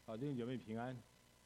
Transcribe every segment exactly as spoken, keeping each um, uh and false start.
好，弟兄姐妹平安。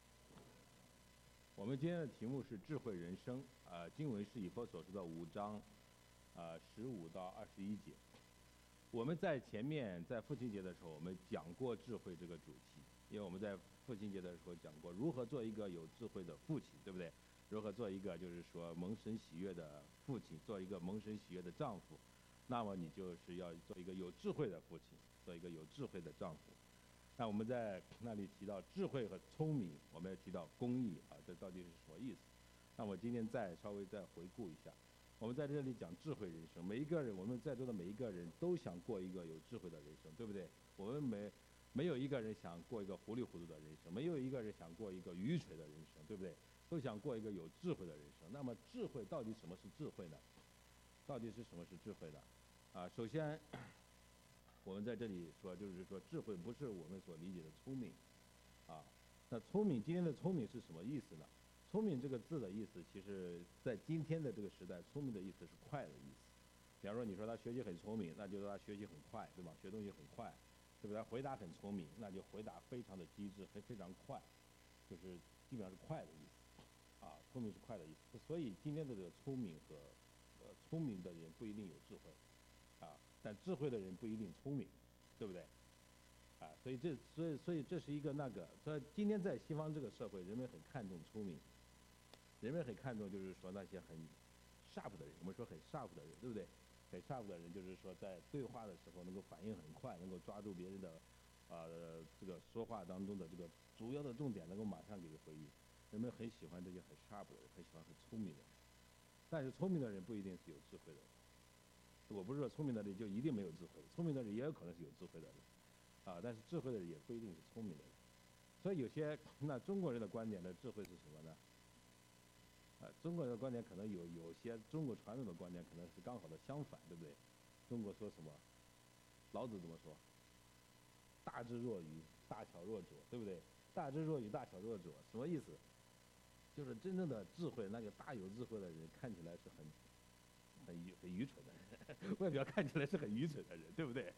我们今天的题目是智慧人生，呃，经文是以弗所书的五章，呃，十五到二十一节。我们在前面在父亲节的时候，我们讲过智慧这个主题，因为我们在父亲节的时候讲过如何做一个有智慧的父亲，对不对？如何做一个就是说蒙神喜悦的父亲，做一个蒙神喜悦的丈夫，那么你就是要做一个有智慧的父亲，做一个有智慧的丈夫。那我们在那里提到智慧和聪明，我们也提到公义啊，这到底是什么意思？那我今天再稍微再回顾一下，我们在这里讲智慧人生，每一个人，我们在座的每一个人都想过一个有智慧的人生，对不对？我们没没有一个人想过一个糊里糊涂的人生，没有一个人想过一个愚蠢的人生，对不对？都想过一个有智慧的人生。那么智慧到底什么是智慧呢？到底是什么是智慧呢？啊，首先。我们在这里说，就是说智慧不是我们所理解的聪明，啊，那聪明今天的聪明是什么意思呢？聪明这个字的意思，其实在今天的这个时代，聪明的意思是快的意思。比方说，你说他学习很聪明，那就是他学习很快，对吧？学东西很快，对不对？回答很聪明，那就回答非常的机智，非非常快，就是基本上是快的意思，啊，聪明是快的意思。所以今天的这个聪明和呃聪明的人不一定有智慧。啊，但智慧的人不一定聪明，对不对？啊，所以这所以所以这是一个那个，所以今天在西方这个社会，人们很看重聪明，人们很看重就是说那些很 sharp 的人，我们说很 sharp 的人，对不对？很 sharp 的人就是说在对话的时候能够反应很快，能够抓住别人的啊、呃、这个说话当中的这个主要的重点，能够马上给回应。人们很喜欢这些很 sharp 的人，很喜欢很聪明的人，但是聪明的人不一定是有智慧的人。我不是说聪明的人就一定没有智慧，聪明的人也有可能是有智慧的人，啊，但是智慧的人也不一定是聪明的人。所以有些那中国人的观点的智慧是什么呢？啊，中国人的观点可能有有些中国传统的观点可能是刚好的相反，对不对？中国说什么？老子怎么说？大智若愚，大巧若拙，对不对？大智若愚，大巧若拙，什么意思？就是真正的智慧，那个大有智慧的人看起来是很。很愚很愚蠢的人，外表看起来是很愚蠢的人，对不对？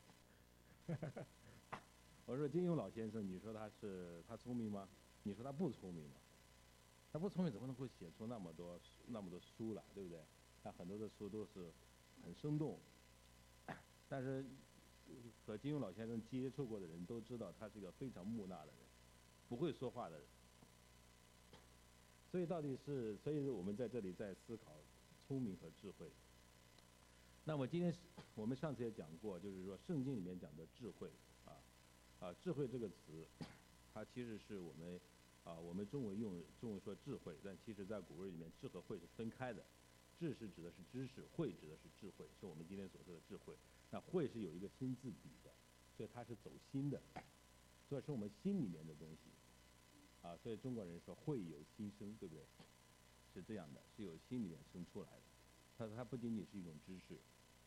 我说金庸老先生，你说他是他聪明吗？你说他不聪明吗？他不聪明怎么能够写出那么多那么多书来，对不对？他很多的书都是很生动，但是和金庸老先生接触过的人都知道，他是一个非常木讷的人，不会说话的人。所以到底是，所以我们在这里在思考聪明和智慧。那么今天我们上次也讲过，就是说圣经里面讲的智慧啊啊智慧这个词，它其实是我们啊我们中文用中文说智慧，但其实在古文里面智和慧是分开的。智是指的是知识，慧指的是智慧，是我们今天所说的智慧。那慧是有一个心字底的，所以它是走心的，所以是我们心里面的东西啊。所以中国人说慧有心生，对不对？是这样的，是由心里面生出来的。它它不仅仅是一种知识。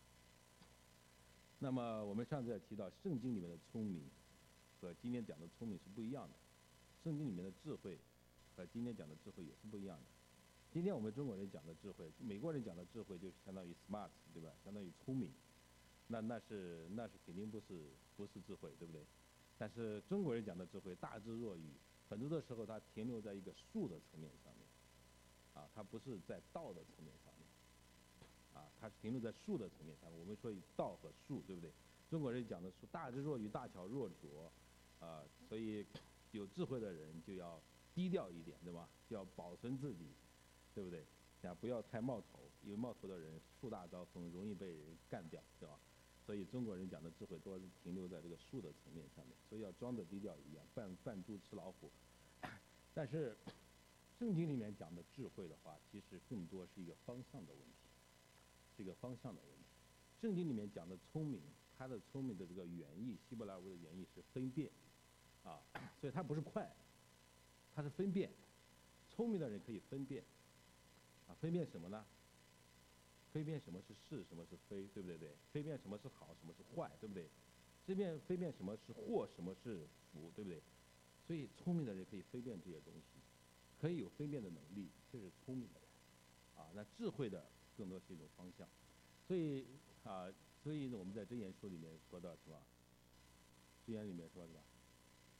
那么我们上次也提到，圣经里面的聪明和今天讲的聪明是不一样的，圣经里面的智慧和今天讲的智慧也是不一样的。今天我们中国人讲的智慧，美国人讲的智慧就是相当于 smart， 对吧？相当于聪明，那那是那是肯定不是不是智慧，对不对？但是中国人讲的智慧大智若愚，很多的时候它停留在一个术的层面上面，啊，它不是在道的层面上面。啊，它是停留在术的层面上。我们说以道和术，对不对？中国人讲的术，大智若愚，大巧若拙，啊，所以有智慧的人就要低调一点，对吧？就要保存自己，对不对？啊，不要太冒头，因为冒头的人树大招风，容易被人干掉，对吧？所以中国人讲的智慧多是停留在这个术的层面上面，所以要装的低调一样，扮扮猪吃老虎。但是圣经里面讲的智慧的话，其实更多是一个方向的问题。这个方向的问题，圣经里面讲的聪明，它的聪明的这个原意，希伯来文的原意是分辨，啊，所以它不是快，它是分辨。聪明的人可以分辨，啊，分辨什么呢？分辨什么是是，什么是非，对不对？对，分辨什么是好，什么是坏，对不对？分辨分辨什么是祸，什么是福，对不对？所以聪明的人可以分辨这些东西，可以有分辨的能力，这是聪明的人，啊，那智慧的。更多是一种方向，所以啊，所以呢，我们在箴言书里面说到什么？箴言里面说是吧？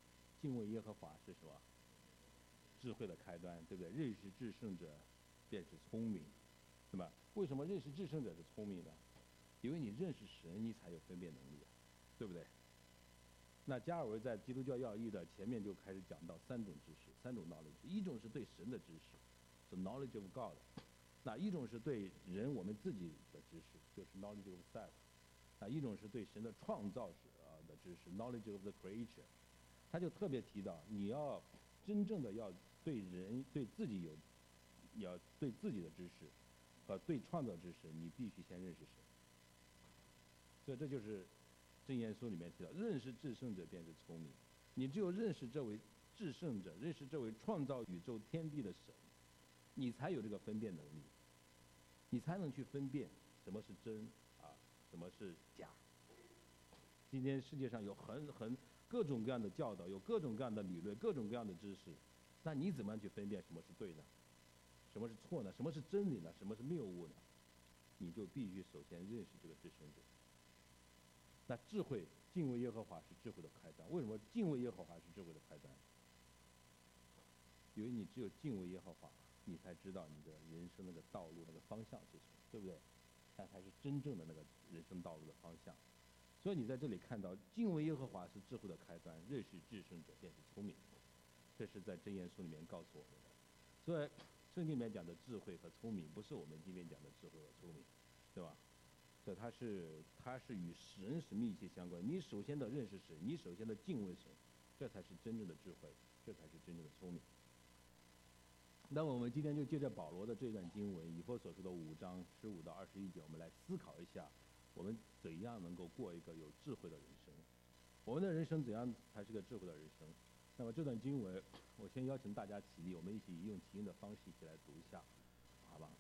敬畏耶和华是什么？智慧的开端，对不对？认识至圣者，便是聪明，对吧？为什么认识至圣者是聪明的？因为你认识神，你才有分辨能力，对不对？那加尔文在《基督教要义》的前面就开始讲到三种知识，三种 knowledge， 一种是对神的知识，是 knowledge of God， 那一种是对人我们自己的知识，就是 knowledge of self， 那一种是对神的创造史啊的知识 knowledge of the creature。他就特别提到，你要真正的要对人对自己有，要对自己的知识和对创造知识，你必须先认识神。所以这就是箴言书里面提到，认识至圣者便是聪明。你只有认识这位至圣者，认识这位创造宇宙天地的神，你才有这个分辨能力，你才能去分辨什么是真啊，什么是假。今天世界上有很很各种各样的教导，有各种各样的理论，各种各样的知识，那你怎么样去分辨什么是对的，什么是错呢？什么是真理呢？什么是谬误呢？你就必须首先认识这个至圣者。那智慧，敬畏耶和华是智慧的开端。为什么敬畏耶和华是智慧的开端？因为你只有敬畏耶和华，你才知道你的人生那个道路那个方向是什么，对不对？那才是真正的那个人生道路的方向。所以你在这里看到，敬畏耶和华是智慧的开端，认识至圣者便是聪明。这是在箴言书里面告诉我们的。所以圣经里面讲的智慧和聪明，不是我们今天讲的智慧和聪明，对吧？所以它是它是与神是密切相关。你首先的认识神，你首先的敬畏神，这才是真正的智慧，这才是真正的聪明。那我们今天就借着保罗的这段经文，以弗所书的五章十五到二十一节，我们来思考一下，我们怎样能够过一个有智慧的人生？我们的人生怎样才是个智慧的人生？那么这段经文，我先邀请大家起立，我们一起用起音的方式一起来读一下，好吧？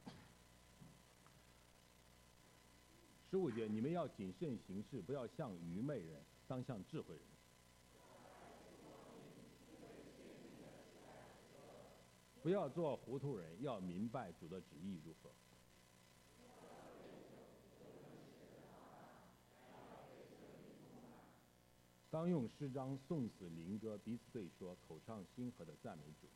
十五节，你们要谨慎行事，不要像愚昧人，当像智慧人。不要做糊涂人，要明白主的旨意如何。当用诗章、颂词、灵歌彼此对说，口唱心和的赞美主。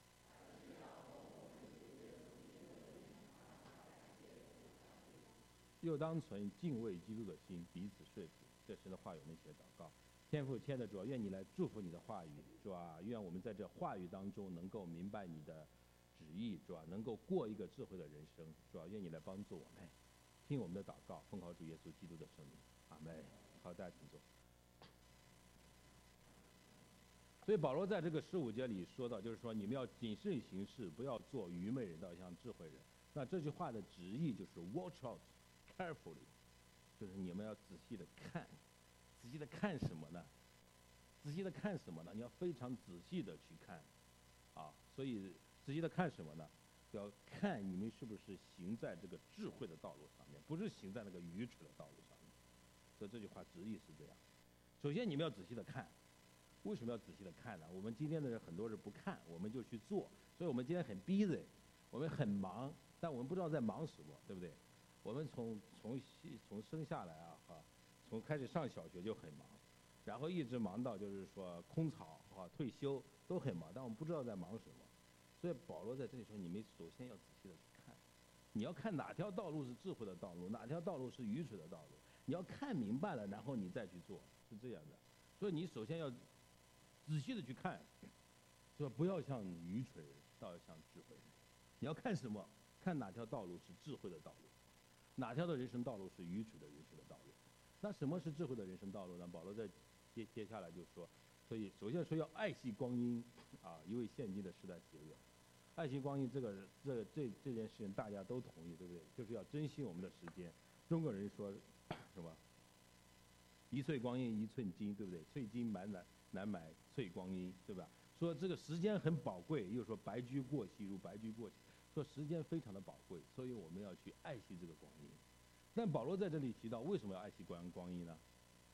又当存敬畏基督的心，彼此说服。这时的话语，我们一起来祷告。天父亲爱的主啊，愿你来祝福你的话语，主啊，愿我们在这话语当中能够明白你的旨意，主啊，能够过一个智慧的人生，主啊，愿你来帮助我们，听我们的祷告，奉靠主耶稣基督的圣名，阿门。好，大家请坐。所以保罗在这个十五节里说到，就是说你们要谨慎行事，不要做愚昧人，要像智慧人。那这句话的直译就是 watch out carefully， 就是你们要仔细的看，仔细的看什么呢？仔细的看什么呢？你要非常仔细的去看，啊，所以仔细的看什么呢？要看你们是不是行在这个智慧的道路上面，不是行在那个愚蠢的道路上面。所以这句话直译是这样。首先你们要仔细的看。为什么要仔细的看呢？我们今天的人很多人不看，我们就去做，所以我们今天很 busy， 我们很忙，但我们不知道在忙什么，对不对？我们从从从生下来啊，哈，从开始上小学就很忙，然后一直忙到就是说空巢啊退休都很忙，但我们不知道在忙什么。所以保罗在这里说，你们首先要仔细的去看，你要看哪条道路是智慧的道路，哪条道路是愚蠢的道路，你要看明白了，然后你再去做，是这样的。所以你首先要仔细的去看，说不要像愚蠢人，倒要像智慧人。你要看什么？看哪条道路是智慧的道路，哪条的人生道路是愚蠢的人生的道路。那什么是智慧的人生道路呢？保罗在接接下来就说，所以首先说要爱惜光阴啊，因为现今的时代邪恶。爱惜光阴这个这这这件事情大家都同意，对不对？就是要珍惜我们的时间。中国人说什么？一寸光阴一寸金，对不对？寸金难买难买寸光阴，对吧？说这个时间很宝贵，又说白驹过隙如白驹过隙，说时间非常的宝贵，所以我们要去爱惜这个光阴。但保罗在这里提到，为什么要爱惜光光阴呢？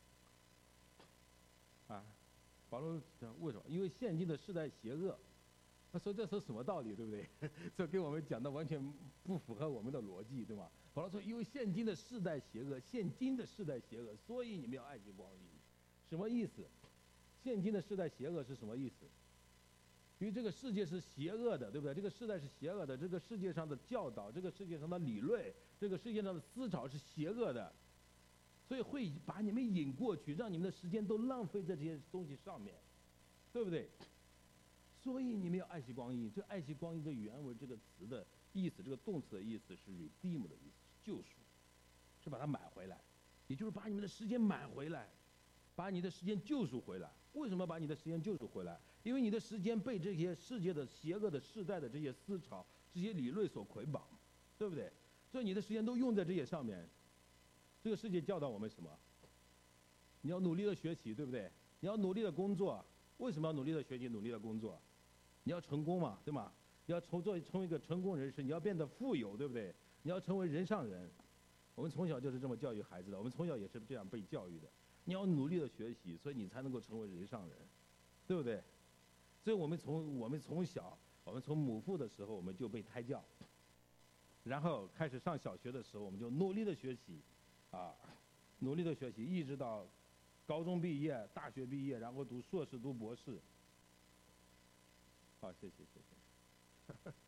啊，保罗讲为什么？因为现今的世代邪恶。他说这说什么道理，对不对？这跟我们讲的完全不符合我们的逻辑，对吗？保罗说，因为现今的世代邪恶，现今的世代邪恶，所以你们要爱惜光阴。什么意思？ 现今的世代邪恶是什么意思？因为这个世界是邪恶的，对不对？这个世代是邪恶的，这个世界上的教导，这个世界上的理论，这个世界上的思潮是邪恶的，所以会把你们引过去，让你们的时间都浪费在这些东西上面，对不对？所以你们要爱惜光阴。这爱惜光阴的原文这个词的意思，这个动词的意思是 redeem 的意思，是救赎，是把它买回来，也就是把你们的时间买回来，把你的时间救赎回来。为什么把你的时间救赎回来？因为你的时间被这些世界的邪恶的世代的这些思潮、这些理论所捆绑，对不对？所以你的时间都用在这些上面。这个世界教导我们什么？你要努力的学习，对不对？你要努力的工作。为什么要努力的学习、努力的工作？你要成功嘛，对吗？你要成做成为一个成功人士，你要变得富有，对不对？你要成为人上人。我们从小就是这么教育孩子的，我们从小也是这样被教育的。你要努力的学习，所以你才能够成为人上人，对不对？所以我们从我们从小，我们从母腹的时候我们就被胎教，然后开始上小学的时候，我们就努力的学习，啊，努力的学习，一直到高中毕业、大学毕业，然后读硕士、读博士。好，谢谢谢谢。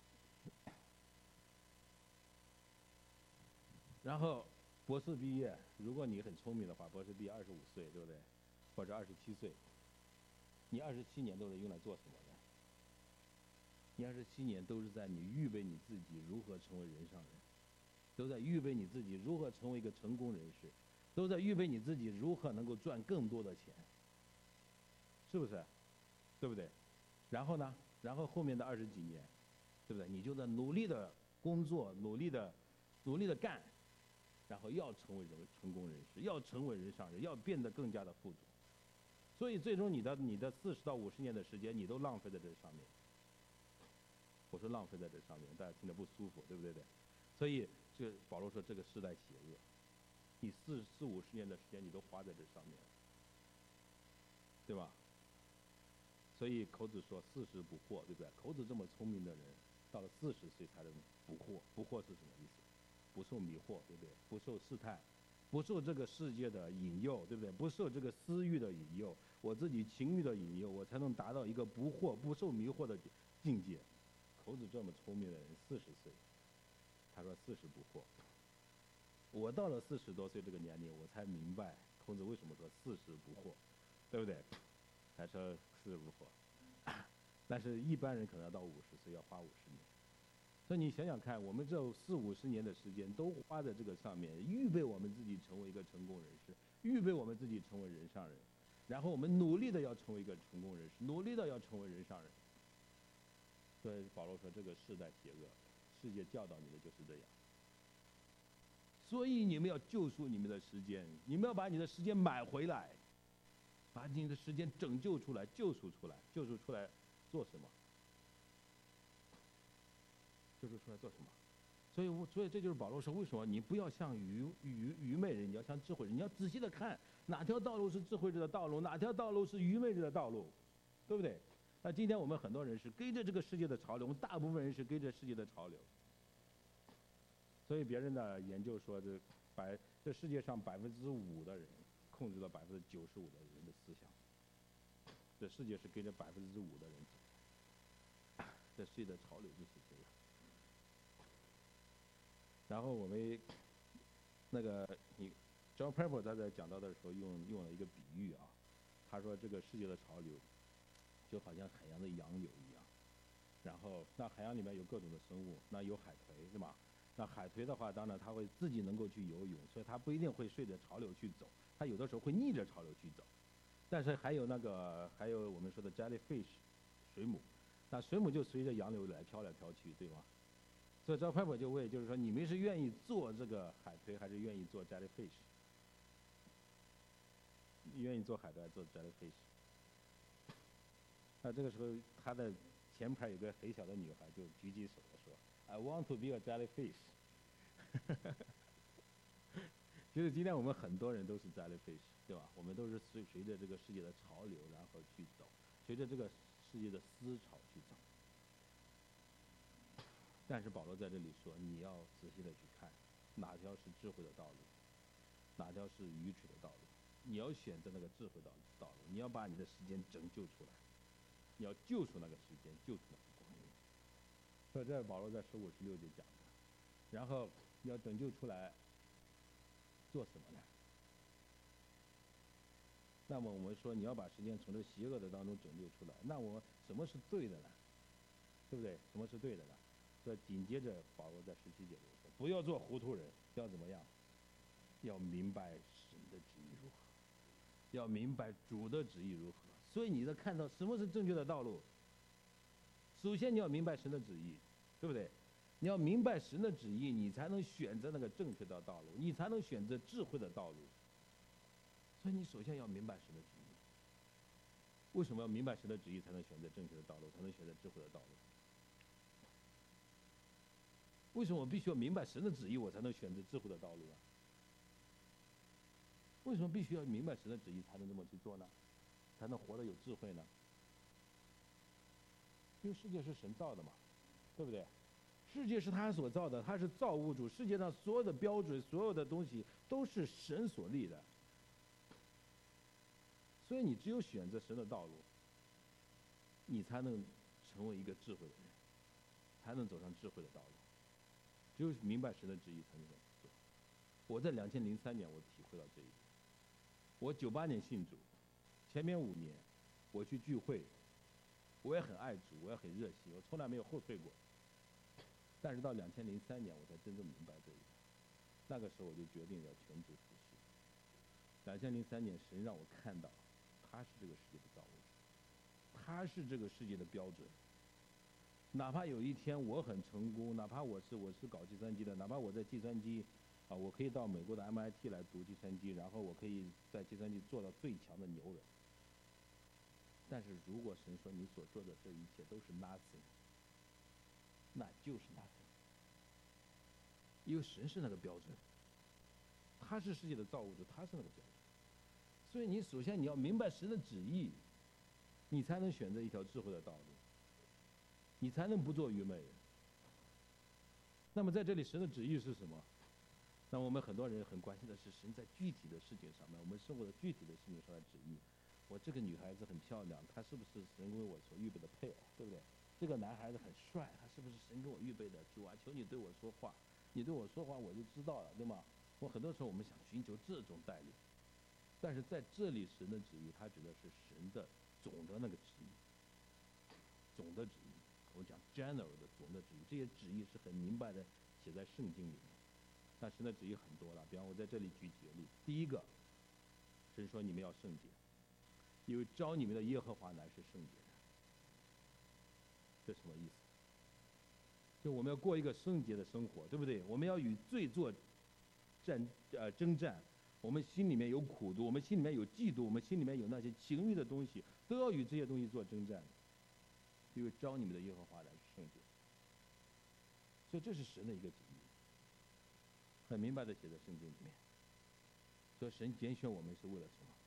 然后博士毕业，如果你很聪明的话，博士毕业二十五岁，对不对？或者二十七岁，你二十七年都是用来做什么的？你二十七年都是在你预备你自己如何成为人上人，都在预备你自己如何成为一个成功人士，都在预备你自己如何能够赚更多的钱，是不是？对不对？然后呢？然后后面的二十几年，对不对？你就在努力的工作，努力的努力的干。然后要成为人成功人士，要成为人上人，要变得更加的富足。所以最终你的你的四十到五十年的时间，你都浪费在这上面。我说浪费在这上面，大家听得不舒服，对不对？对。所以这保罗说这个时代邪恶，你四四五十年的时间你都花在这上面，对吧？所以孔子说四十不惑，对不对？孔子这么聪明的人，到了四十岁才能不惑。不惑是什么意思？不受迷惑，对不对？不受试探，不受这个世界的引诱，对不对？不受这个私欲的引诱，我自己情欲的引诱，我才能达到一个不惑、不受迷惑的境界。孔子这么聪明的人，四十岁，他说四十不惑。我到了四十多岁这个年龄，我才明白孔子为什么说四十不惑，对不对？他说四十不惑，但是一般人可能要到五十岁，要花五十年。所以你想想看，我们这四五十年的时间都花在这个上面，预备我们自己成为一个成功人士，预备我们自己成为人上人，然后我们努力的要成为一个成功人士，努力的要成为人上人。所以保罗说这个世代邪恶，世界教导你的就是这样。所以你们要救赎你们的时间，你们要把你的时间买回来，把你的时间拯救出来，救赎出来，救赎出来做什么？救赎出来做什么？所以我，所以这就是保罗说，为什么你不要像愚愚愚昧人，你要像智慧人，你要仔细的看哪条道路是智慧人的道路，哪条道路是愚昧人的道路，对不对？那今天我们很多人是跟着这个世界的潮流，我们大部分人是跟着世界的潮流。所以别人的研究说，这百这世界上百分之五的人控制了百分之九十五的人的思想，这世界是跟着百分之五的人走，这世界的潮流就是这样。然后我们那个你 John Piper 他在讲到的时候用用了一个比喻啊，他说这个世界的潮流就好像海洋的洋流一样，然后那海洋里面有各种的生物，那有海豚是吧？那海豚的话，当然它会自己能够去游泳，所以它不一定会顺着潮流去走，它有的时候会逆着潮流去走。但是还有那个还有我们说的 jellyfish 水母，那水母就随着洋流来飘来飘去，对吗？所以赵派伯就问，就是说你们是愿意做这个海豚，还是愿意做 jellyfish？ 你愿意做海豚还是做 jellyfish？ 那这个时候他的前排有个很小的女孩就举起手来说 I want to be a jellyfish 其实今天我们很多人都是 jellyfish， 对吧？我们都是随随着这个世界的潮流然后去走，随着这个世界的思潮去走。但是保罗在这里说，你要仔细的去看哪条是智慧的道路，哪条是愚蠢的道路。 你要选择那个智慧道道路，你要把你的时间拯救出来，你要救出那个时间，救出那个光阴。所以这保罗在十五十六节讲的。然后你要拯救出来，做什么呢？那么我们说你要把时间从这个邪恶的当中拯救出来，那我什么是对的呢？对不对？什么是对的呢？所以紧接着保罗在十七节里说，不要做糊涂人，要怎么样？要明白神的旨意如何，要明白主的旨意如何。所以你在看到什么是正确的道路，首先你要明白神的旨意，对不对？你要明白神的旨意，你才能选择那个正确的道路，你才能选择智慧的道路。所以你首先要明白神的旨意。为什么要明白神的旨意才能选择正确的道路，才能选择智慧的道路？为什么我必须要明白神的旨意，我才能选择智慧的道路啊？为什么必须要明白神的旨意才能这么去做呢？才能活得有智慧呢？因为世界是神造的嘛，对不对？世界是他所造的，他是造物主，世界上所有的标准，所有的东西都是神所立的。所以你只有选择神的道路，你才能成为一个智慧的人，才能走上智慧的道路。只有明白神的旨意才能做。我在两千零三年我体会到这一点。我九八年信主，前面五年我去聚会，我也很爱主，我也很热心，我从来没有后退过。但是到两千零三年我才真正明白这一点。那个时候我就决定要全职服侍。两千零三年神让我看到他是这个世界的造物主，他是这个世界的标准。哪怕有一天我很成功，哪怕我是我是搞计算机的，哪怕我在计算机啊，我可以到美国的 M I T 来读计算机，然后我可以在计算机做到最强的牛人。但是如果神说你所做的这一切都是 nothing， 那就是 nothing。因为神是那个标准，他是世界的造物主，他是那个标准。所以你首先你要明白神的旨意，你才能选择一条智慧的道路，你才能不做愚昧人。那么在这里神的旨意是什么？那我们很多人很关心的是神在具体的事情上面，我们生活的具体的事情上的旨意。我这个女孩子很漂亮，她是不是神为我所预备的配偶，对不对？这个男孩子很帅，他是不是神给我预备的？主啊，求你对我说话，你对我说话我就知道了，对吗？我很多时候我们想寻求这种带领，但是在这里神的旨意，它指的是神的总的那个旨意，总的旨意。我讲 general 的总的旨意，这些旨意是很明白的写在圣经里面。但神的旨意很多了，比方我在这里举几个例子。第一个，神说你们要圣洁，因为召你们的耶和华乃是圣洁的。这什么意思？就我们要过一个圣洁的生活，对不对？我们要与罪做战呃征战，我们心里面有苦毒，我们心里面有嫉妒，我们心里面有那些情欲的东西，都要与这些东西做征战。因为召你们的耶和华乃是圣洁，所以这是神的一个旨意，很明白的写在圣经里面。所以神拣选我们是为了什么？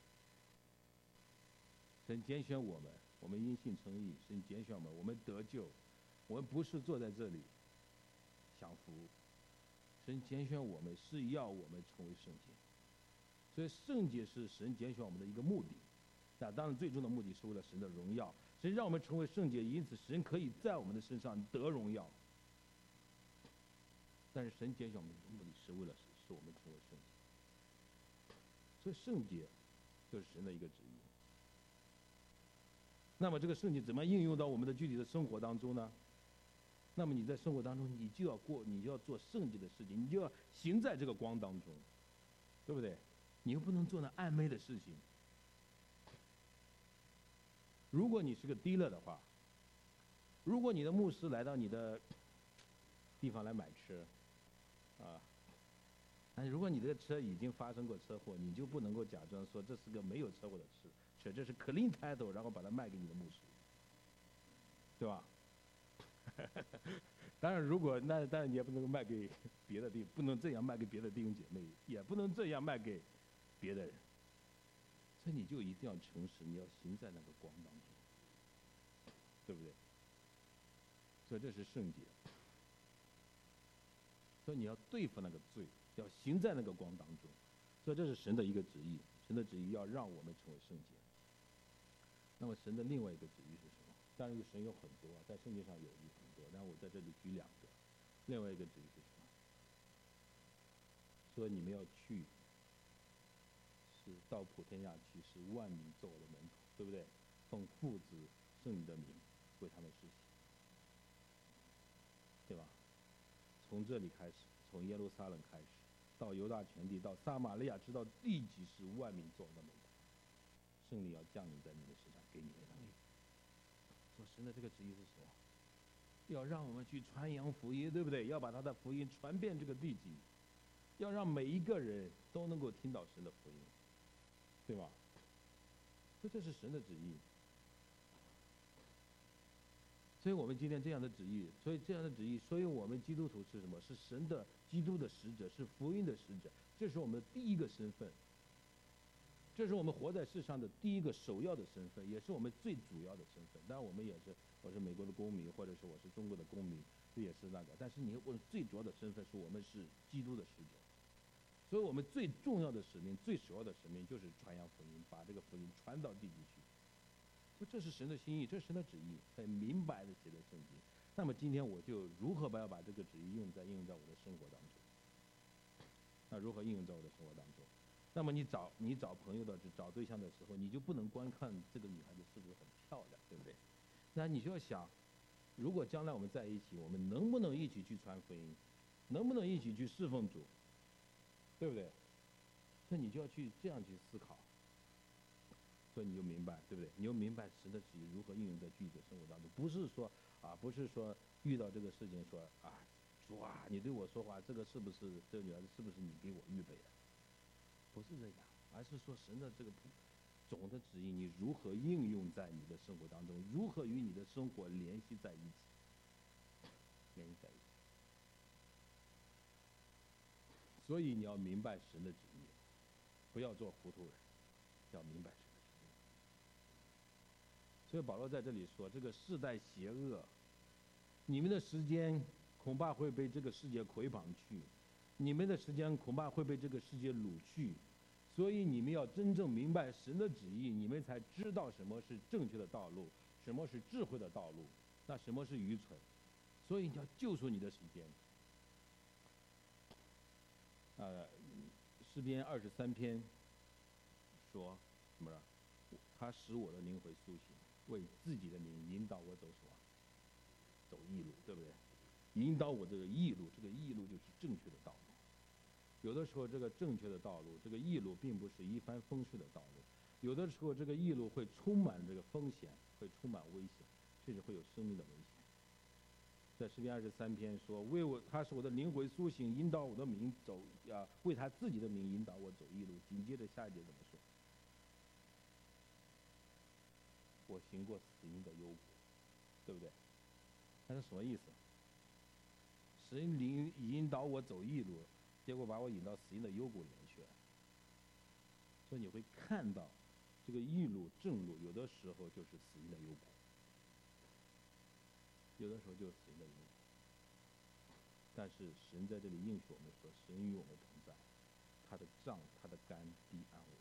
神拣选我们，我们因信称义，神拣选我们，我们得救，我们不是坐在这里享福。神拣选我们是要我们成为圣洁，所以圣洁是神拣选我们的一个目的。那当然最终的目的是为了神的荣耀，神让我们成为圣洁，因此神可以在我们的身上得荣耀。但是神拣选我们的目的是为了使我们成为圣洁，所以圣洁就是神的一个旨意。那么这个圣洁怎么应用到我们的具体的生活当中呢？那么你在生活当中，你就要过，你就要做圣洁的事情，你就要行在这个光当中，对不对？你又不能做那暧昧的事情。如果你是个低乐的话，如果你的牧师来到你的地方来买车，啊，但是如果你的车已经发生过车祸，你就不能够假装说这是个没有车祸的车，车这是 clean title， 然后把它卖给你的牧师，对吧？当然，如果那当然你也不能卖给别的弟，不能这样卖给别的弟兄姐妹，也不能这样卖给别的人。所以你就一定要诚实，你要行在那个光当中，对不对？所以这是圣洁。所以你要对付那个罪，要行在那个光当中。所以这是神的一个旨意， 神的旨意要让我们成为圣洁。那么神的另外一个旨意是什么？当然，神有很多，在圣经上有很多，但我在这里举两个。另外一个旨意是什么？说你们要去，是到普天下去，使万民做我的门徒，对不对？奉父子圣灵的名为他们施洗，对吧？从这里开始，从耶路撒冷开始，到犹大全地，到撒玛利亚，直到地极，使万民做我的门徒。圣灵要降临在你们身上，给你们能力。说神的这个旨意是什么？要让我们去传扬福音，对不对？要把他的福音传遍这个地极，要让每一个人都能够听到神的福音，对吧？所以这是神的旨意。所以我们今天这样的旨意，所以这样的旨意，所以我们基督徒是什么？是神的基督的使者，是福音的使者，这是我们的第一个身份。这是我们活在世上的第一个首要的身份，也是我们最主要的身份。当然，我们也是，我是美国的公民，或者是我是中国的公民，这也是那个。但是你我最主要的身份是我们是基督的使者，所以我们最重要的使命、最首要的使命就是传扬福音，把这个福音传到地极去。所以这是神的心意，这是神的旨意，很明白的写在圣经。那么今天我就如何把要把这个旨意用在应用在我的生活当中？那如何应用在我的生活当中？那么你找你找朋友的找对象的时候，你就不能光看这个女孩子是不是很漂亮，对不对？那你就要想，如果将来我们在一起，我们能不能一起去传福音，能不能一起去侍奉主，对不对？那你就要去这样去思考，所以你就明白，对不对？你就明白神的旨意如何应用在具体的生活当中，不是说啊，不是说遇到这个事情说啊，主啊，你对我说话，这个是不是这个女孩子是不是你给我预备的？不是这样，而是说神的这个总的旨意，你如何应用在你的生活当中，如何与你的生活联系在一起，联系在一起。所以你要明白神的旨意，不要做糊涂人，要明白神的旨意。所以保罗在这里说，这个世代邪恶，你们的时间恐怕会被这个世界捆绑去，你们的时间恐怕会被这个世界掳去。所以你们要真正明白神的旨意，你们才知道什么是正确的道路，什么是智慧的道路，那什么是愚蠢。所以你要救出你的时间。呃，诗篇二十三篇说什么呢？他使我的灵魂苏醒，为自己的名引导我走什么？走义路，对不对？引导我这个义路，这个义路就是正确的道路。有的时候，这个正确的道路，这个义路并不是一帆风顺的道路，有的时候这个义路会充满这个风险，会充满危险，甚至会有生命的危险。在诗篇二十三篇说：“为我，他使我的灵魂苏醒，引导我的名走呀，为他自己的名引导我走义路。”紧接着下一节怎么说？我行过死荫的幽谷，对不对？那是什么意思？神灵引导我走义路，结果把我引到死荫的幽谷里面去了。所以你会看到，这个义路、正路，有的时候就是死荫的幽谷，有的时候就是死荫的幽谷。但是神在这里应许我们说，神与我们同在，他的杖、他的竿必安慰我。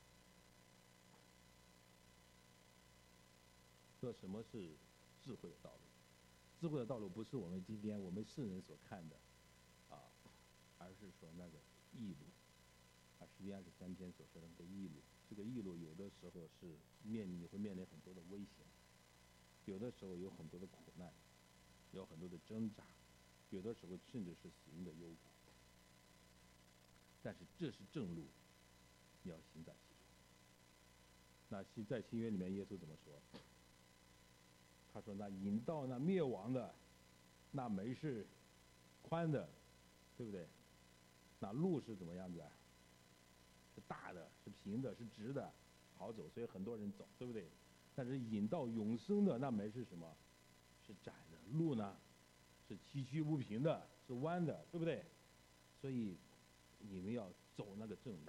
说什么是智慧的道路？智慧的道路不是我们今天我们世人所看的啊，而是说那个义路，啊，诗篇二十三篇所说的那个义路。这个义路有的时候是面临你会面临很多的危险，有的时候有很多的苦难，有很多的挣扎，有的时候甚至是死荫的幽谷。但是这是正路，你要行在其中。那在新约里面，耶稣怎么说？他说：“那引到那灭亡的，那门是宽的，对不对？那路是怎么样子啊？是大的，是平的，是直的，好走，所以很多人走，对不对？但是引到永生的那门是什么？是窄的，路呢是崎岖不平的，是弯的，对不对？所以你们要走那个正路。”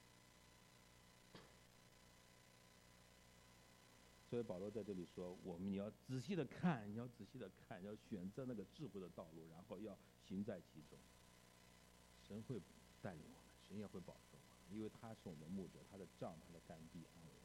所以保罗在这里说，我们你要仔细的看，你要仔细的看，要选择那个智慧的道路，然后要行在其中。神会带领我们，神也会保守我们。 因为他是我们的牧者，他的杖、他的肝必安慰我。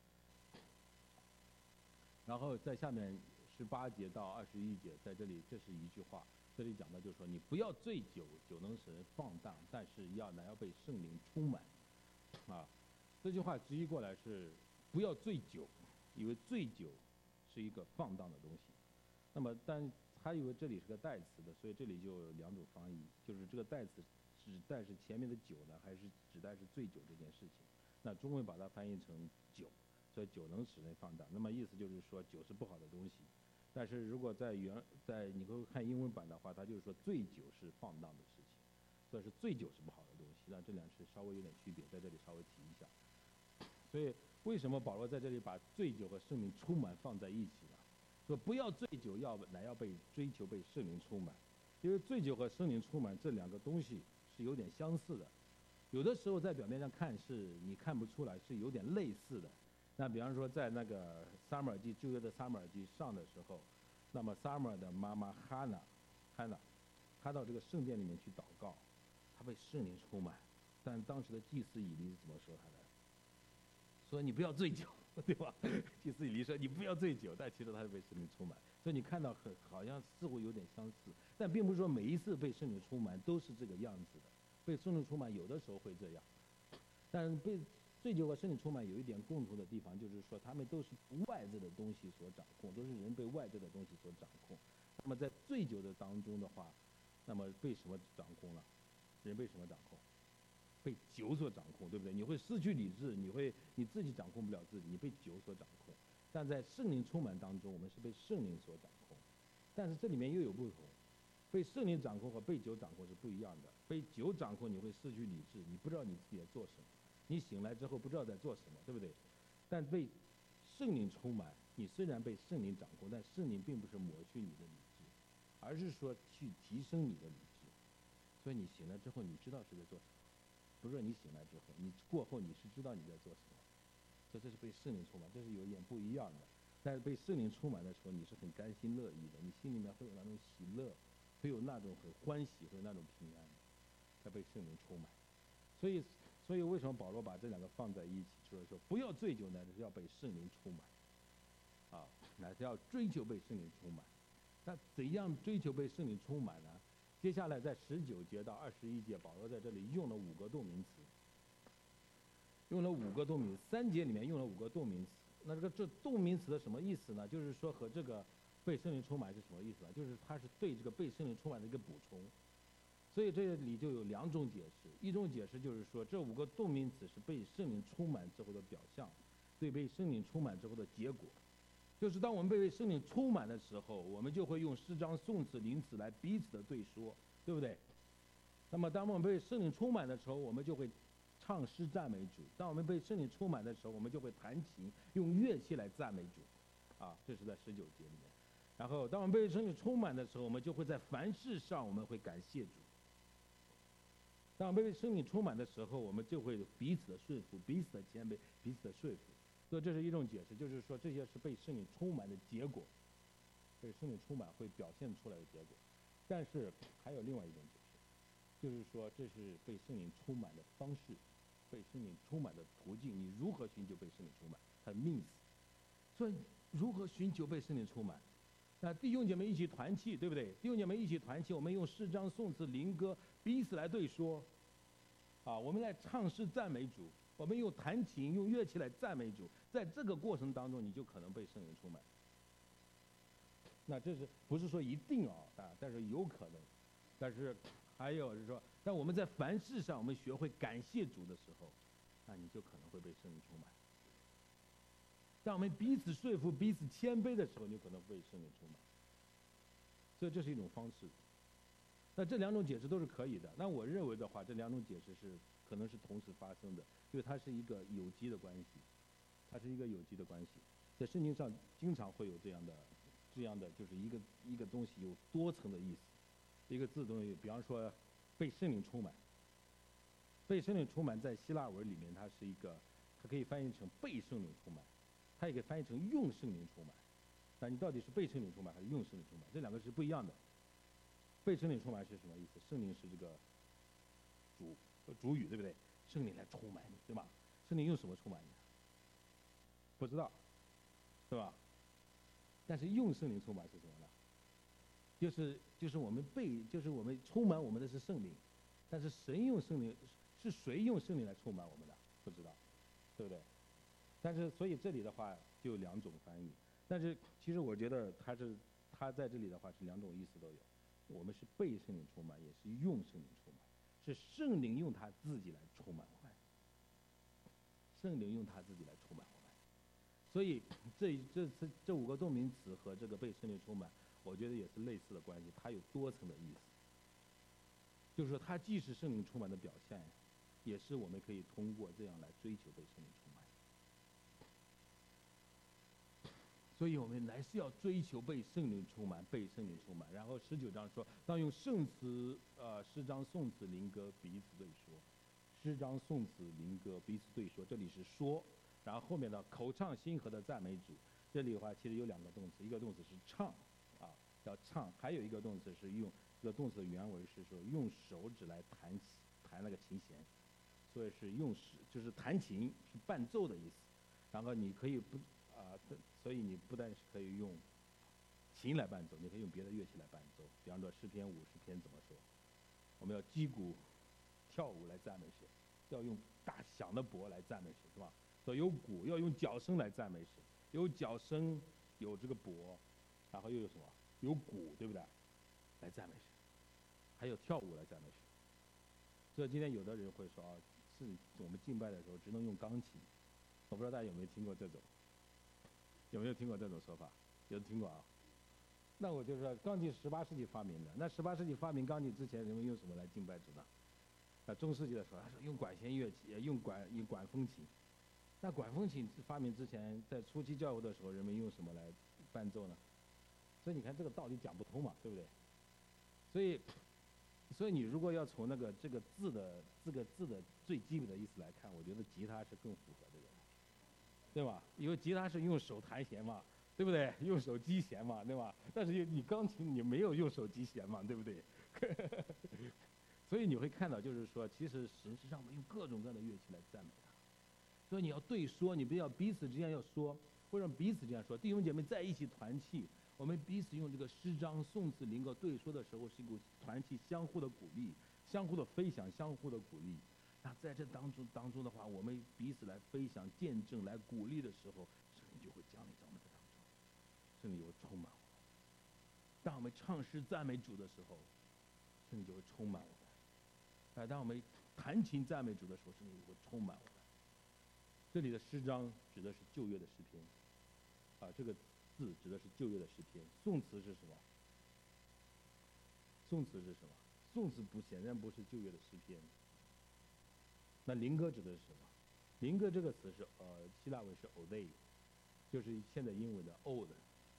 然后在下面十八节到二十一节，在这里这是一句话，这里讲的就是说，你不要醉酒，酒能使人放荡，但是要乃要被圣灵充满。啊，这句话直译过来是不要醉酒，因为醉酒是一个放荡的东西。那么，但还以为这里是个代词的，所以这里就有两种翻译，就是这个代词指代是前面的酒呢，还是指代是醉酒这件事情？那中文把它翻译成酒，所以酒能使人放荡。那么意思就是说酒是不好的东西，但是如果在原在你会看英文版的话，它就是说醉酒是放荡的事情，所以是醉酒是不好的东西。那这两是稍微有点区别，在这里稍微提一下。所以为什么保罗在这里把醉酒和圣灵充满放在一起呢？说不要醉酒，要乃要被追求被圣灵充满，因为醉酒和圣灵充满这两个东西是有点相似的，有的时候在表面上看是你看不出来，是有点类似的。那比方说在那个撒母耳记旧约的撒母耳记上的时候，那么撒母耳的妈妈哈娜，哈娜，她到这个圣殿里面去祷告，她被圣灵充满，但当时的祭司以利怎么说她的？说你不要醉酒。对吧？祭司以利说你不要醉酒，但其实他是被圣灵充满，所以你看到很好像似乎有点相似，但并不是说每一次被圣灵充满都是这个样子的。被圣灵充满有的时候会这样，但被醉酒和圣灵充满有一点共同的地方，就是说他们都是外在的东西所掌控，都是人被外在的东西所掌控。那么在醉酒的当中的话，那么被什么掌控了？人被什么掌控？被酒所掌控，对不对？你会失去理智，你会你自己掌控不了自己，你被酒所掌控。但在圣灵充满当中，我们是被圣灵所掌控。但是这里面又有不同，被圣灵掌控和被酒掌控是不一样的。被酒掌控，你会失去理智，你不知道你自己在做什么，你醒来之后不知道在做什么，对不对？但被圣灵充满，你虽然被圣灵掌控，但圣灵并不是抹去你的理智，而是说去提升你的理智。所以你醒来之后，你知道是在做什么。不是你醒来之后，你过后你是知道你在做什么，所以这是被圣灵充满，这是有一点不一样的。但是被圣灵充满的时候，你是很甘心乐意的，你心里面会有那种喜乐，会有那种很欢喜，会有那种平安，才被圣灵充满。所以，所以为什么保罗把这两个放在一起，就是说不要醉酒，乃是要被圣灵充满，啊，乃是要追求被圣灵充满。那怎样追求被圣灵充满呢？接下来在十九节到二十一节，保罗在这里用了五个动名词，用了五个动名词，三节里面用了五个动名词。那这个这动名词的什么意思呢？就是说和这个被圣灵充满是什么意思呢？就是它是对这个被圣灵充满的一个补充。所以这里就有两种解释，一种解释就是说这五个动名词是被圣灵充满之后的表象，对被圣灵充满之后的结果。就是当我们被圣灵充满的时候，我们就会用诗章、颂词、灵词来彼此的对说，对不对？那么当我们被圣灵充满的时候，我们就会唱诗赞美主；当我们被圣灵充满的时候，我们就会弹琴，用乐器来赞美主。啊，这是在十九节里面。然后当我们被圣灵充满的时候，我们就会在凡事上我们会感谢主。当我们被圣灵充满的时候，我们就会彼此的顺服，彼此的谦卑，彼此的说服。所以这是一种解释，就是说这些是被圣灵充满的结果，被圣灵充满会表现出来的结果。但是还有另外一种解释，就是说这是被圣灵充满的方式，被圣灵充满的途径，你如何寻求被圣灵充满，它的 means。所以如何寻求被圣灵充满？那弟兄姐妹一起团契，对不对？弟兄姐妹一起团契，我们用诗章、颂词、灵歌彼此来对说，啊，我们来唱诗赞美主。我们用弹琴、用乐器来赞美主，在这个过程当中，你就可能被圣灵充满。那这是不是说一定啊？啊，但是有可能。但是还有是说，当我们在凡事上我们学会感谢主的时候，那你就可能会被圣灵充满。当我们彼此说服、彼此谦卑的时候，你就可能被圣灵充满。所以这是一种方式。那这两种解释都是可以的。那我认为的话，这两种解释是可能是同时发生的，因为它是一个有机的关系，它是一个有机的关系。在圣经上经常会有这样的、这样的，就是一个一个东西有多层的意思。一个字东西，比方说被圣灵充满，被圣灵充满在希腊文里面，它是一个，它可以翻译成被圣灵充满，它也可以翻译成用圣灵充满。那你到底是被圣灵充满还是用圣灵充满？这两个是不一样的。被圣灵充满是什么意思？圣灵是这个主主语，对不对？ 圣灵来充满你，对吧？圣灵用什么充满你？不知道，是吧？但是用圣灵充满是什么呢？就是就是我们被就是我们充满我们的是圣灵，但是神用圣灵是谁用圣灵来充满我们的？不知道，对不对？但是所以这里的话就有两种翻译，但是其实我觉得它是它在这里的话是两种意思都有。我们是被圣灵充满，也是用圣灵充满，是圣灵用他自己来充满我们，圣灵用他自己来充满我们。所以这这次这五个动名词和这个被圣灵充满，我觉得也是类似的关系，它有多层的意思。就是说，它既是圣灵充满的表现，也是我们可以通过这样来追求被圣灵充满。所以我们来是要追求被圣灵充满，被圣灵充满。然后十九章说，当用圣词、呃诗章、颂词、灵歌彼此对说，诗章、颂词、灵歌彼此对说，这里是说。然后后面的口唱心和的赞美主，这里的话其实有两个动词，一个动词是唱，啊，要唱，还有一个动词是用，这个动词的原文是说用手指来弹弹那个琴弦，所以是用手就是弹琴是伴奏的意思。然后你可以不啊、呃，所以你不但是可以用琴来伴奏，你可以用别的乐器来伴奏。比方说诗篇五十篇怎么说？我们要击鼓跳舞来赞美神，要用大响的钹来赞美神，是吧？所以有鼓，要用角声来赞美神，有角声，有这个钹，然后又有什么？有鼓，对不对？来赞美神，还有跳舞来赞美神。所以今天有的人会说啊，是我们敬拜的时候只能用钢琴，我不知道大家有没有听过这种，有没有听过这种说法？有听过啊？那我就说，钢琴是十八世纪发明的。那十八世纪发明钢琴之前，人们用什么来敬拜主呢？啊，中世纪的时候，他说用管弦乐器，用管用管风琴。那管风琴发明之前，在初期教会的时候，人们用什么来伴奏呢？所以你看这个道理讲不通嘛，对不对？所以，所以你如果要从那个这个字的这个字的最基本的意思来看，我觉得吉他是更符合这个，对吧？因为吉他是用手弹弦嘛，对不对？用手击弦嘛，对吧？但是你钢琴你没有用手击弦嘛，对不对？所以你会看到，就是说，其实神是让我们用各种各样的乐器来赞美他。所以你要对说，你不要彼此之间要说，或者彼此这样说。弟兄姐妹在一起团契，我们彼此用这个诗章、颂词、灵歌对说的时候，是一股团契相互的鼓励、相互的分享、相互的鼓励。那在这当中当中的话，我们彼此来分享、见证、来鼓励的时候，圣灵就会降临在我们的当中，圣灵就会充满我们。当我们唱诗赞美主的时候，圣灵就会充满我们。哎，当我们弹琴赞美主的时候，圣灵就会充满我们。这里的诗章指的是旧约的诗篇，啊，这个字指的是旧约的诗篇。颂词是什么？颂词是什么？颂词不显然不是旧约的诗篇。那灵歌指的是什么？灵歌这个词是呃希腊文是 ode， 就是现在英文的 ode。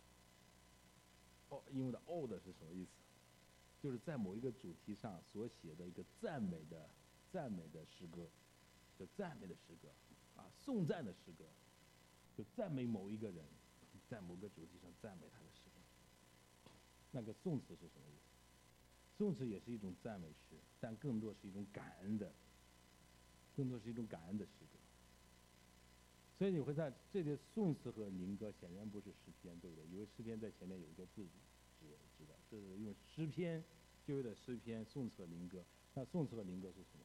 哦，英文的 ode 是什么意思？就是在某一个主题上所写的一个赞美的赞美的诗歌，就赞美的诗歌。啊，颂赞的诗歌，就赞美某一个人，在某个主题上赞美他的诗歌。那个颂词是什么意思？颂词也是一种赞美诗，但更多是一种感恩的，更多是一种感恩的诗歌。所以你会在这里颂词和灵歌显然不是诗篇，对不对？因为诗篇在前面有一个字指指的，是用诗篇旧约的诗篇，颂词和灵歌。那颂词和灵歌是什么？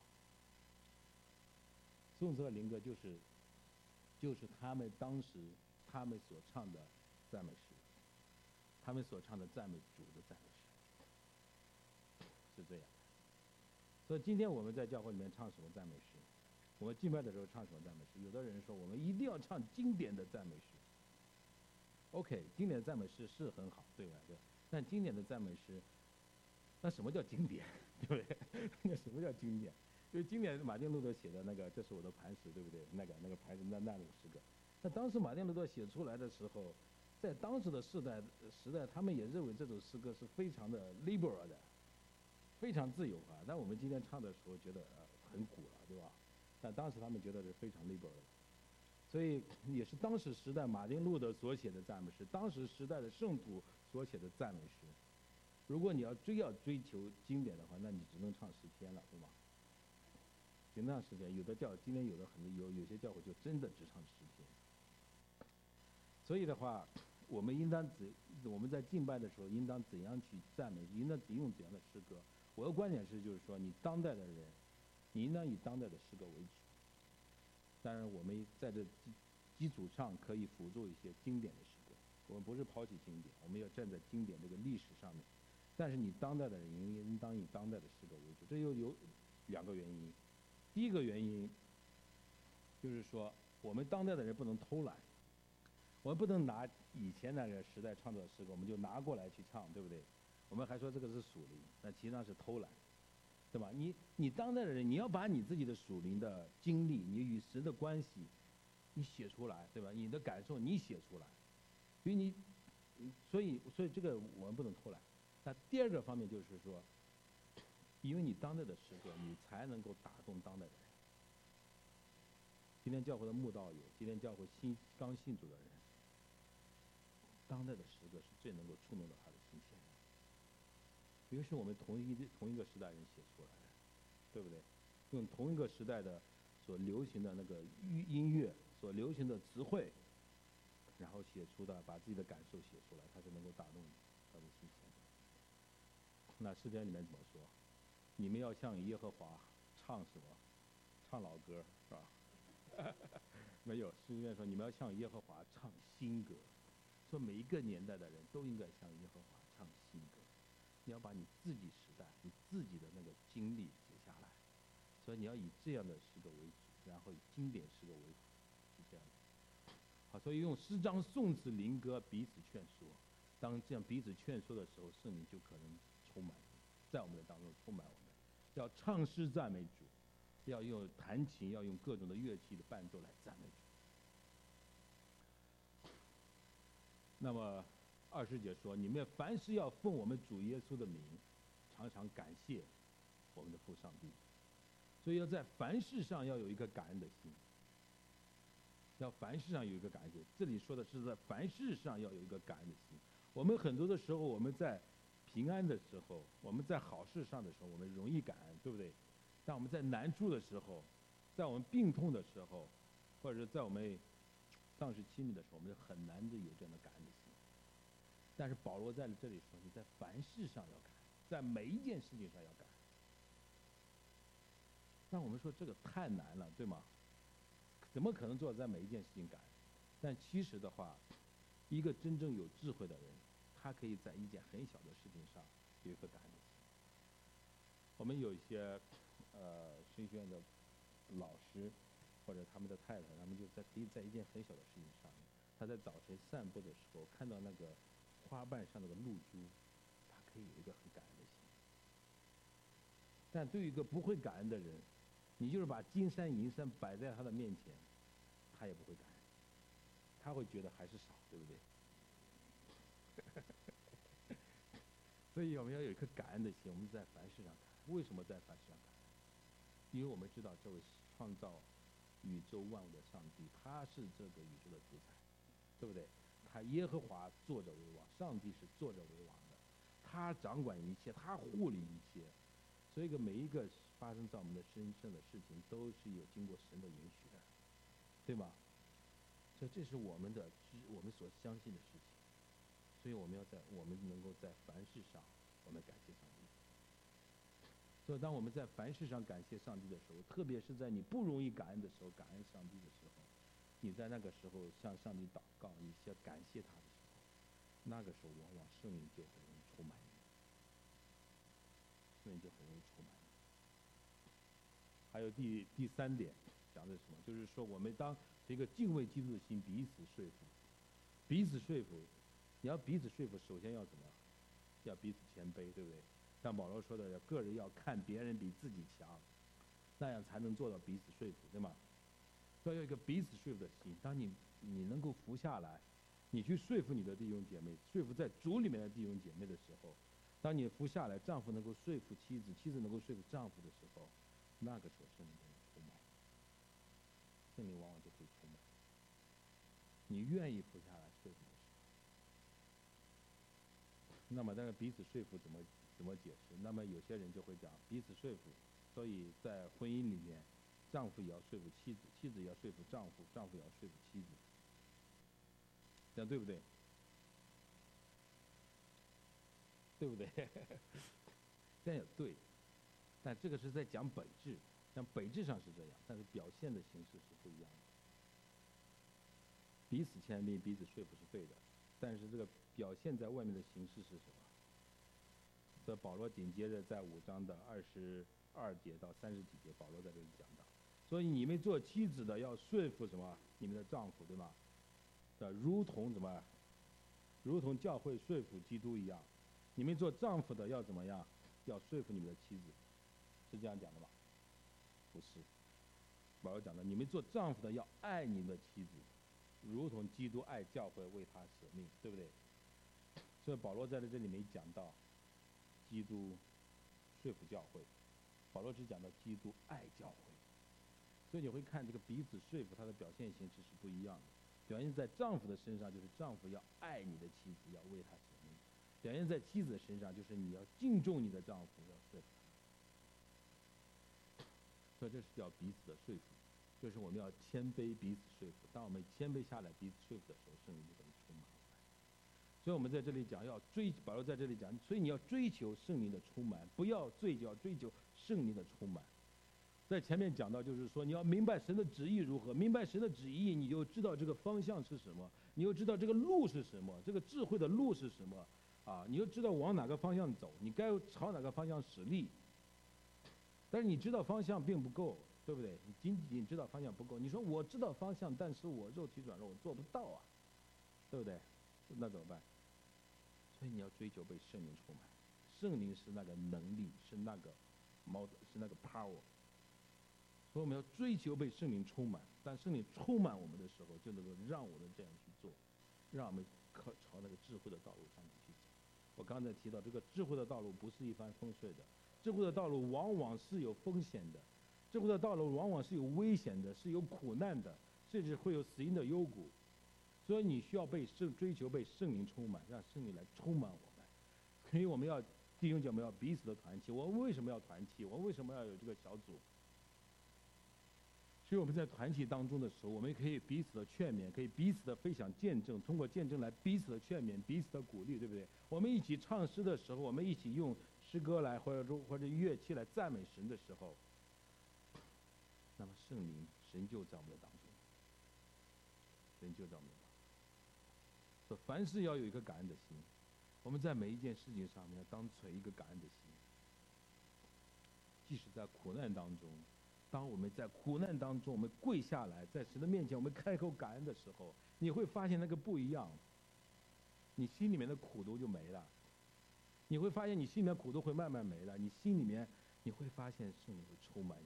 颂词和灵歌就是，就是他们当时他们所唱的赞美诗，他们所唱的赞美主的赞美诗，是这样。所以今天我们在教会里面唱什么赞美诗？我们敬拜的时候唱什么赞美诗？有的人说我们一定要唱经典的赞美诗。OK， 经典的赞美诗是很好，对吧？对。但经典的赞美诗，那什么叫经典？对不对？那什么叫经典？因为经典马丁路德写的那个，这是我的磐石，对不对？那个那个磐石那那种诗歌，那当时马丁路德写出来的时候，在当时的时代时代，他们也认为这首诗歌是非常的 liberal 的，非常自由啊。但我们今天唱的时候觉得呃很古了，对吧？但当时他们觉得是非常 liberal 的，所以也是当时时代马丁路德所写的赞美诗，当时时代的圣徒所写的赞美诗。如果你要追要追求经典的话，那你只能唱诗篇了，对吗？ 顶上十天，有的教今天有的很多有有些教会就真的只唱十天。所以的话，我们应当怎我们在敬拜的时候应当怎样去赞美，应当用怎样的诗歌？我的观点是，就是说你当代的人，你应当以当代的诗歌为主。当然，我们在这基基础上可以辅助一些经典的诗歌。我们不是抛弃经典，我们要站在经典这个历史上面。但是你当代的人应应当以当代的诗歌为主。这又有两个原因。第一个原因就是说，我们当代的人不能偷懒，我们不能拿以前那个时代创造的诗歌，我们就拿过来去唱，对不对？我们还说这个是属灵，那其实上是偷懒。对吧？你你当代的人，你要把你自己的属灵的经历，你与神的关系，你写出来，对吧？你的感受你写出来，所以你，所以所以这个我们不能偷懒。那第二个方面就是说，因为你当代的诗歌，你才能够打动当代的人。今天教会的慕道友，今天教会新刚信主的人，当代的诗歌是最能够触动到他的心弦的。因为是我们同一同一个时代人写出来的，对不对？用同一个时代的所流行的那个音乐，所流行的词汇，然后写出的，把自己的感受写出来，它是能够打动他的心弦的。那诗篇里面怎么说？你们要向耶和华唱什么？唱老歌是吧？没有，诗篇说你们要向耶和华唱新歌，说每一个年代的人都应该向耶和华唱新歌。你要把你自己时代、你自己的那个经历写下来，所以你要以这样的诗歌为主，然后以经典诗歌为辅，是这样的。好，所以用诗章、颂词、灵歌彼此劝说。当这样彼此劝说的时候，圣灵就可能充满，在我们的当中充满我们。要唱诗赞美主，要用弹琴，要用各种的乐器的伴奏来赞美主。那么。二十节说：“你们凡事要奉我们主耶稣的名，常常感谢我们的父上帝。所以要在凡事上要有一个感恩的心，要凡事上有一个感恩心。这里说的是在凡事上要有一个感恩的心。我们很多的时候，我们在平安的时候，我们在好事上的时候，我们容易感恩，对不对？但我们在难处的时候，在我们病痛的时候，或者是在我们丧失亲密的时候，我们很难的有这样的感恩的心。但是保罗在这里说，你在凡事上要感恩，在每一件事情上要感恩。但我们说这个太难了，对吗？怎么可能做到在每一件事情感恩？但其实的话，一个真正有智慧的人，他可以在一件很小的事情上有一个感恩的心。我们有一些呃神学院的老师或者他们的太太，他们就在可以在一件很小的事情上面，他在早晨散步的时候看到那个花瓣上那个露珠，他可以有一个很感恩的心。但对于一个不会感恩的人，你就是把金山银山摆在他的面前，他也不会感恩，他会觉得还是少，对不对？所以我们要有一颗感恩的心，我们在凡事上感恩。为什么在凡事上感恩？因为我们知道这位创造宇宙万物的上帝，他是这个宇宙的主宰，对不对？他耶和华坐着为王，上帝是坐着为王的，他掌管一切，他护理一切。所以个每一个发生在我们的身上的事情，都是有经过神的允许的，对吗？所以这是我们的我们所相信的事情。所以我们要在我们能够在凡事上，我们感谢上帝。所以当我们在凡事上感谢上帝的时候，特别是在你不容易感恩的时候，感恩上帝的时候，你在那个时候向上帝祷告，一些感谢他的时候，那个时候往往圣灵就很容易充满你，圣灵就很容易充满你。还有第第三点讲的是什么？就是说我们当这个敬畏基督的心彼此说服，彼此说服。你要彼此说服，首先要怎么？要彼此谦卑，对不对？像保罗说的，个人要看别人比自己强，那样才能做到彼此说服，对吗？要有一个彼此说服的心。当你你能够服下来，你去说服你的弟兄姐妹，说服在主里面的弟兄姐妹的时候，当你服下来，丈夫能够说服妻子，妻子能够说服丈夫的时候，那个时候圣灵就会充满，圣灵往往就会充满。你愿意服下来说服的时候。那么，但是彼此说服怎么怎么解释？那么有些人就会讲彼此说服，所以在婚姻里面丈夫也要说服妻子，妻子也要说服丈夫，丈夫也要说服妻子，这样对不对？对不对？这样也对，但这个是在讲本质，讲本质上是这样，但是表现的形式是不一样的。彼此谦卑，彼此说服是对的，但是这个表现在外面的形式是什么？这保罗紧接着在五章的二十二节到三十几节，保罗在这里讲到，所以你们做妻子的要说服什么？你们的丈夫，对吗？的如同怎么？如同教会说服基督一样，你们做丈夫的要怎么样？要说服你们的妻子，是这样讲的吗？不是，保罗讲的，你们做丈夫的要爱你们的妻子，如同基督爱教会，为他舍命，对不对？所以保罗在这里没讲到基督说服教会，保罗只讲到基督爱教会。所以你会看这个彼此说服，它的表现形式是不一样的。表现在丈夫的身上，就是丈夫要爱你的妻子，要为他舍命；表现在妻子的身上，就是你要敬重你的丈夫，要说服他。所以这是叫彼此的说服，就是我们要谦卑，彼此说服。当我们谦卑下来，彼此说服的时候，圣灵就会充满我们。所以我们在这里讲要追，保罗在这里讲，所以你要追求圣灵的充满，不要醉就要追求圣灵的充满。在前面讲到，就是说你要明白神的旨意如何，明白神的旨意，你就知道这个方向是什么，你又知道这个路是什么，这个智慧的路是什么啊？你又知道往哪个方向走，你该朝哪个方向使力。但是你知道方向并不够，对不对？你仅仅知道方向不够。你说我知道方向，但是我肉体软弱，我做不到啊，对不对？那怎么办？所以你要追求被圣灵充满，圣灵是那个能力，是那个毛，是那个 power。所以我们要追求被圣灵充满，但圣灵充满我们的时候，就能够让我们这样去做，让我们可朝那个智慧的道路上面去走。我刚才提到，这个智慧的道路不是一帆风顺的，智慧的道路往往是有风险的，智慧的道路往往是有危险的，是有苦难的，甚至会有死荫的幽谷。所以你需要被圣追求被圣灵充满，让圣灵来充满我们。所以我们要弟兄姐妹要彼此的团契。我们为什么要团契？我们为什么要有这个小组？所以我们在团体当中的时候，我们可以彼此的劝勉，可以彼此的分享见证，通过见证来彼此的劝勉，彼此的鼓励，对不对？我们一起唱诗的时候，我们一起用诗歌来或者或者乐器来赞美神的时候，那么圣灵神就在我们的当中，神就在我们的当中。所以凡事要有一个感恩的心，我们在每一件事情上面要当存一个感恩的心，即使在苦难当中。当我们在苦难当中，我们跪下来，在神的面前，我们开口感恩的时候，你会发现那个不一样，你心里面的苦毒就没了，你会发现你心里面苦毒会慢慢没了，你心里面你会发现圣灵会充满你。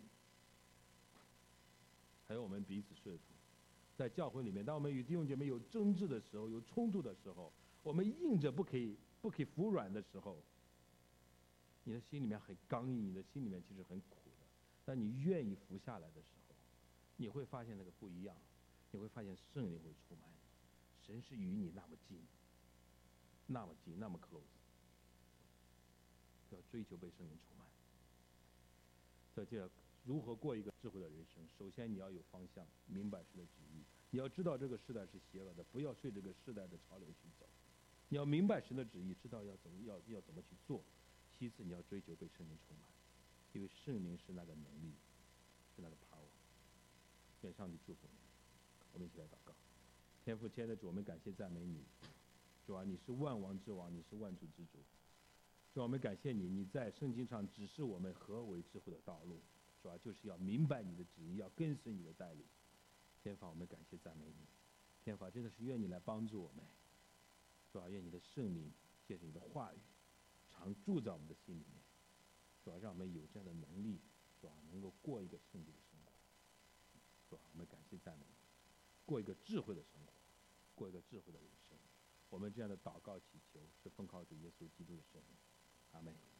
还有我们彼此说服，在教会里面，当我们与弟兄姐妹有争执的时候，有冲突的时候，我们硬着不可以不可以服软的时候，你的心里面很刚硬，你的心里面其实很苦。当你愿意服下来的时候，你会发现那个不一样，你会发现圣灵会充满你，神是与你那么近，那么近，那么 close。要追求被圣灵充满。在这如何过一个智慧的人生，首先你要有方向，明白神的旨意。你要知道这个时代是邪恶的，不要顺这个时代的潮流去走。你要明白神的旨意，知道要怎么要要怎么去做。其次，你要追求被圣灵充满。因为圣灵是那个能力，是那个 power。愿上帝祝福你。我们一起来祷告。天父亲爱的主，我们感谢赞美你。主啊，你是万王之王，你是万主之主。主啊，我们感谢你，你在圣经上指示我们何为智慧的道路。主啊，就是要明白你的旨意，要跟随你的带领。天父，我们感谢赞美你。天父，真的是愿你来帮助我们。主啊，愿你的圣灵借着你的话语，常住在我们的心里面。主要让我们有这样的能力，主要能够过一个圣洁的生活。主要我们感谢赞美你，过一个智慧的生活，过一个智慧的人生。我们这样的祷告祈求，是奉靠主耶稣基督的圣名。阿门。